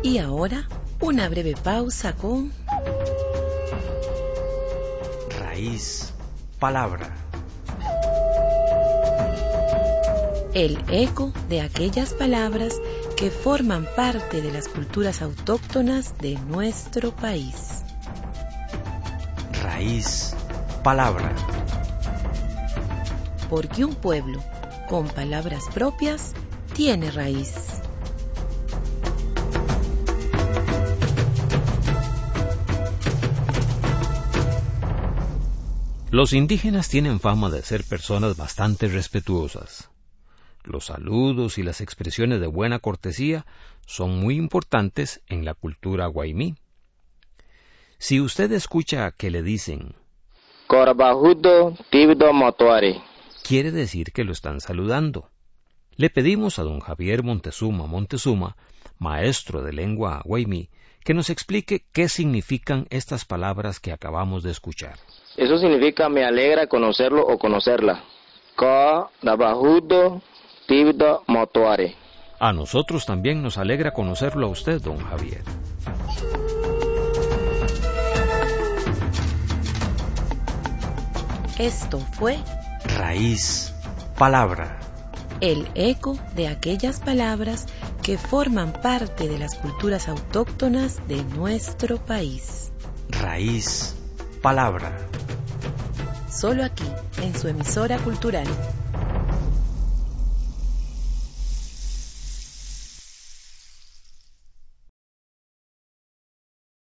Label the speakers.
Speaker 1: Y ahora, una breve pausa con...
Speaker 2: Raíz, palabra.
Speaker 1: El eco de aquellas palabras que forman parte de las culturas autóctonas de nuestro país.
Speaker 2: Raíz, palabra.
Speaker 1: Porque un pueblo con palabras propias tiene raíz.
Speaker 3: Los indígenas tienen fama de ser personas bastante respetuosas. Los saludos y las expresiones de buena cortesía son muy importantes en la cultura guaymí. Si usted escucha que le dicen
Speaker 4: Corbajudo Tibdo Motuare,
Speaker 3: quiere decir que lo están saludando. Le pedimos a don Javier Montezuma, maestro de lengua guaymí, que nos explique qué significan estas palabras que acabamos de escuchar.
Speaker 4: eso significa me alegra conocerlo o conocerla. Corbajudo Tibdo Motuare.
Speaker 3: A nosotros también nos alegra conocerlo a usted, don Javier.
Speaker 1: Esto fue
Speaker 2: Raíz, palabra.
Speaker 1: el eco de aquellas palabras que forman parte de las culturas autóctonas de nuestro país.
Speaker 2: Raíz, palabra.
Speaker 1: Solo aquí, en su emisora cultural.